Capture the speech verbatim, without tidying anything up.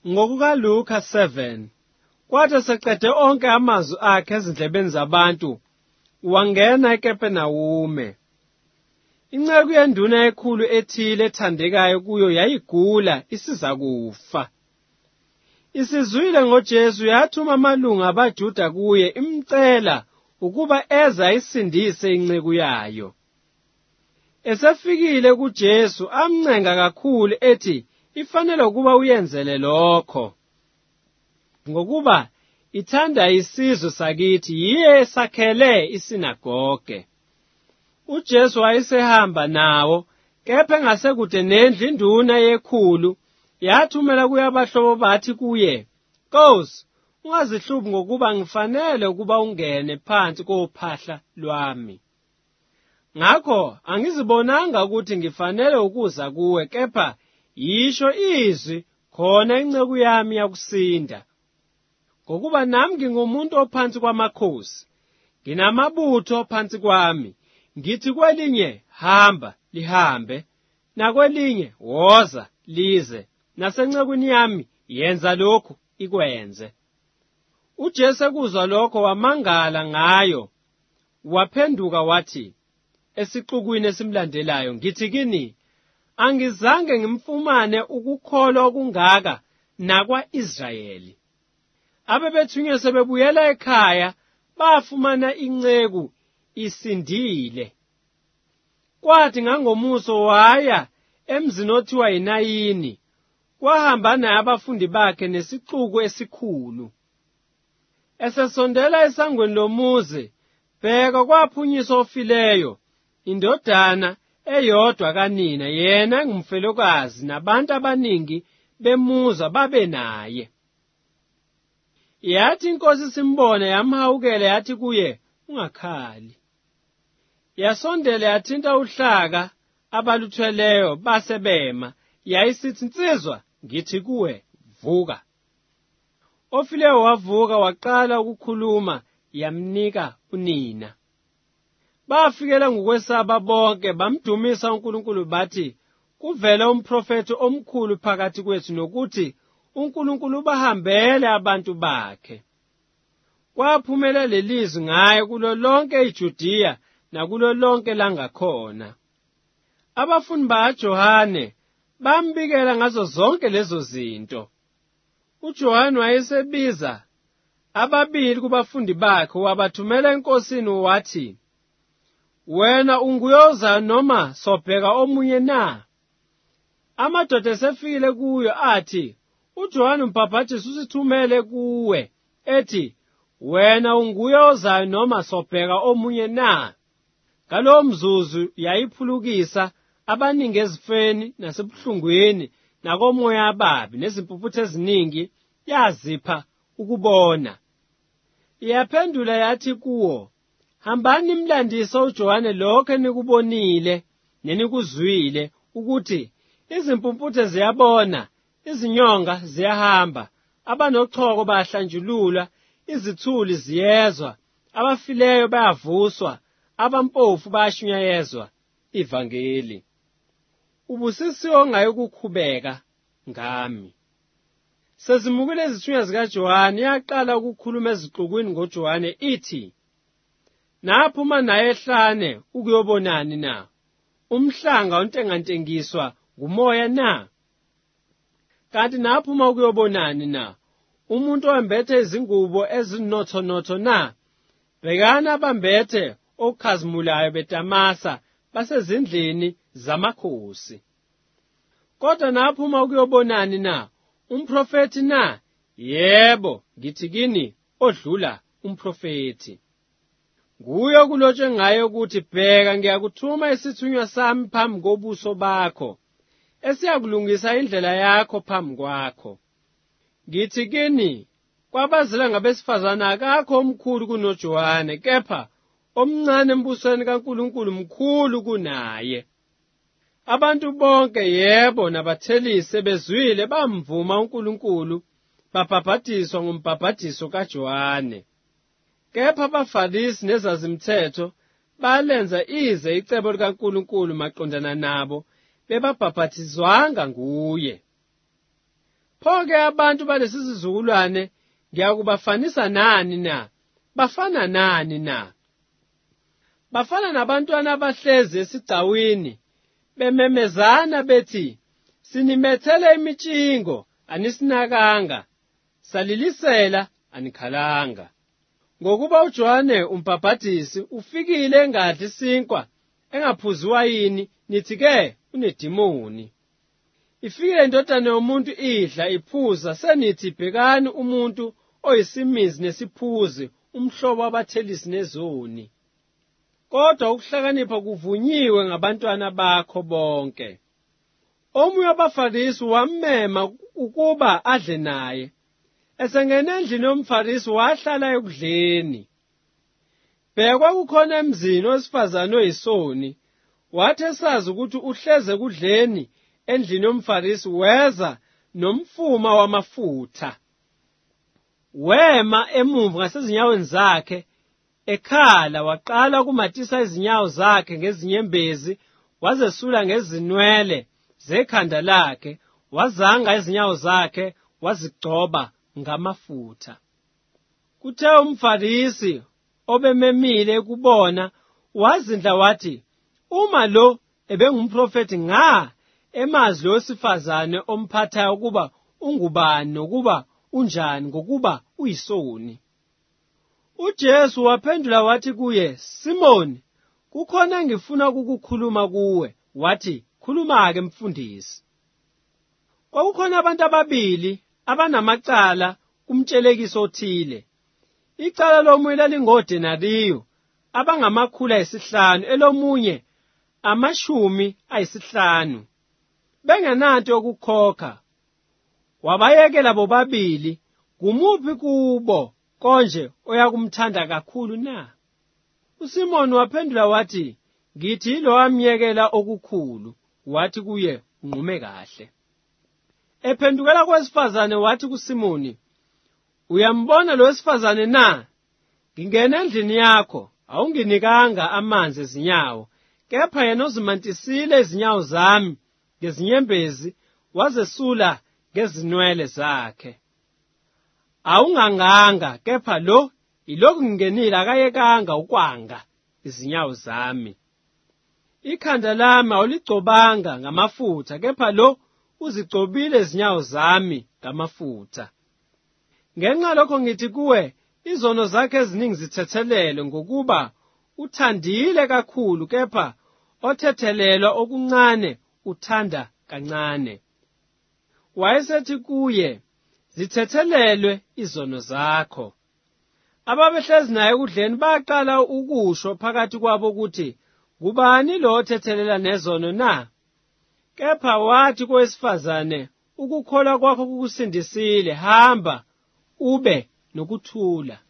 ngokukaLuka seven. Kwathi seqede onke amazwi akhe ezindlebeni zabantu, wangena eKapenawume. Inceku yenduna ekhulu ethile ethandekayo kuyo yayigula isiza kufa. Isizwile ngoJesu yathuma amalunga abaJuda kuye imcela ukuba eza isindise inceku yayo. Esefikile kuJesu amncenga kakhulu ethi ifanele ukuba uyenzele lokho, ngokuba ithanda isizwe sakithi yiye esakhele isinagoge. UJesu wayesehamba nawo, kepha engasekude nendlu induna yekhulu yathumela kuye abahlobo bathi kuye, "Nkosi, ungazihlubi ngokuba ngifanele ukuba ungene phansi kophahla lwami. Ngakho angizibonanga ukuthi ngifanele ukuza kuwe, kepha yisho izwi khona inceku yami yakusinda. Ngokuba nami ngingumuntu ophansi kwamakhosi, nginamabutho phansi kwami. Ngithi kwelinye, hamba, lihambe, nakwelinye, woza, lize, nasencekweni yami, yenza lokhu, ikwenze." UJesu ekuzwa lokho wamangala ngayo, waphenduka wathi esixukwini esimlandelayo, "Ngithi kini, angizange ngimfumane ukukholwa okungaka nakwa-Israyeli." Abebethunywe sebebuyela ekhaya, bafumana inceku isindile. Kwathi ngangomuso waya emzini othiwa yiNayini, kwahamba naye abafundi bakhe nesixuku esikhulu. Esesondela esangweni lomuzi, bheka kwaphunyiswa ofileyo, indodana eyodwa kanina, yena engumfelokazi, nabantu abaningi bemuza babe naye. Yathi inkosi simbona yamhawukela yathi kuye, "Ungakhali." Yasondela yathinta uhlaka abaluthweleyo basebema, yayisithi, "Nsizwa, ngithi kuwe, vuka." Ofileyo wavuka waqala ukukhuluma, yamnika unina. Bafikela ngokwesaba bonke, bamdumisa uNkulunkulu bathi, "Kuvela umprofethi omkhulu phakathi kwethu, nokuthi uNkulunkulu ubahambele abantu bakhe." Kwaphumela lelizwi ngaye kulo lonke iJudiya nakulo lonke langakhona. Abafundi bakaJohane bambikela ngazo zonke lezo zinto. UJohane wayesebiza ababili kubafundi bakhe, wabathumela enkosini wathi, "Wena unguyoza noma sobheka omunye na?" Amadoda esefikile kuyo athi, "UJohane uMbhaphathizi usithumele kuwe, ethi, wena unguyoza noma sobheka omunye na?" Ngalowo mzuzu yayiphulukisa abaningi ezifeni nasebuhlungwini nakomoya ababi nezimpuputhe eziningi, yazipha ukubona. Iyaphendula yathi kuwo, "Hambani imlandise uJohane lokho enikubonile nenikuzwile, ukuthi izimpumputhe ziyabona, izinyonga ziyahamba, abanochoko bayahlanjululwa, izithuli ziyezwa, abafileyo bayavuswa, abampofu bayashunyayezwa ivangeli." Ubusisiwe ongayo ukukhubeka ngami. Sezimukile izithunywa zikaJohane, yaqala ukukhuluma ezixukwini ngoJohane ithi, "Naphuma naye ehlane ukuyobonani na? Umhlanga ontengantengiswa ngumoya na? Kanti naphuma ukuyobonani na? Umuntu owembethe izingubo ezinothonotho na? Bhekana abambethe okukhazimulayo betamasa basezindlini zamakhosi. Kodwa naphuma ukuyobonani na? Umprofethi na? Yebo, ngithi kini, odlula umprofethi. Nguye kulotshwe ngaye ukuthi, bheka, ngiyakuthuma isithunywa sami phambi kobuso bakho, esiyakulungisa indlela yakho phambi kwakho. Ngithi kini, kwabazela ngabesifazane akakho omkhulu kunoJohane, kepha omncane embusweni kaNkulunkulu mkhulu kunaye. Abantu bonke, yebo, nabathelisi bezwile bamvuma uNkulunkulu, babhabhadiswa ngumbhabhadiso kaJohane. Kepha abaFarisi nezazimthetho balenza ize icebo likaNkulunkulu maqondana nabo, bebabhabhadizwanga nguye. Pho-ke abantu balesi sizukulwane ngiyakubafanisa nani na? Bafana nani na? Bafana nabantwana abahlezi esigcawini bememezana bethi, sinimethele imitshingo anisinakanga, salilisela anikhalanga. Ngokuba uJohane uMbhaphatisi ufikile engadli isinkwa engaphuzi wayini, nithi-ke unedimoni. Ifikile indodana yomuntu idla iphuza, senithi bhekani umuntu oyisimizi nesiphuzi, umhlobo wabathelisi nezoni. Kodwa ukuhlakanipha kuvunyiwe ngabantwana bakho bonke. Omunye wabaFarisi wammema ukuba adle naye. Esengene endlini yomFarisi wahlala ekudleni. Bhekwa kukhona emzini owesifazane oyisoni, wathi esazi ukuthi uhleze ekudleni endlini yomFarisi weza nomfuma wamafutha. Wema emuva ngasezinyaweni zakhe, ekhala waqala ukumatisa izinyawo zakhe ngezinyembezi, wazesula ngezinwele zekhanda lakhe, wazanga izinyawo zakhe wazigcoba ngamafutha. Kuthe umFarisi obememile kubona wazindla wathi, uma lo ebengumprofeti nga emazi lowesifazane omphathayo ukuba ungubani nokuba unjani ngokuba uyisoni. UJesu waphendula wathi kuye, Simoni, kukhona engifuna ukukukhuluma kuwe. Wathi, khuluma-ke mfundisi. Kwakukhona abantu ababili abanamacala kumtshelekiso othile. Icala lomunye lalingodenariyo abangamakhulu ayisihlanu, elomunye amashumi ayisihlanu. Bengenanto yokukhokha. Wabayekela bobabili, kumuphi kubo konje oyakumthanda kakhulu na? USimoni waphendula wathi, ngithi yilo wamyekela okukhulu. Wathi kuye, unqume kahle. Ephendukela kwesifazane wathi kuSimoni, uyambona lo wesifazane na? Ngingena endlini yakho, awunginikanga amanzi ezinyawo, kepha yena uzimantisile izinyawo zami ngezinyembezi, wazesula ngezinwele zakhe. Awunganganga, kepha lo ilokhu ngingenile akayekanga ukwanga izinyawo zami. Ikhanda lami awuligcobanga ngamafutha, kepha lo uzigcobile izinyawo zami ngamafutha. Ngenxa lokho ngithi kuwe, izono zakhe eziningi zithethelelwe, ngokuba uthandile kakhulu, kepha othethelelwa okuncane uthanda kancane. Wayesethi kuye, zithethelelwe izono zakho. Ababehlezi naye ekudleni baqala ukusho phakathi kwabo ukuthi, kubani lo othethelela nezono na? Kepha wathi kowesifazane, ukukholwa kwakho kukusindisile, hamba ube nokuthula.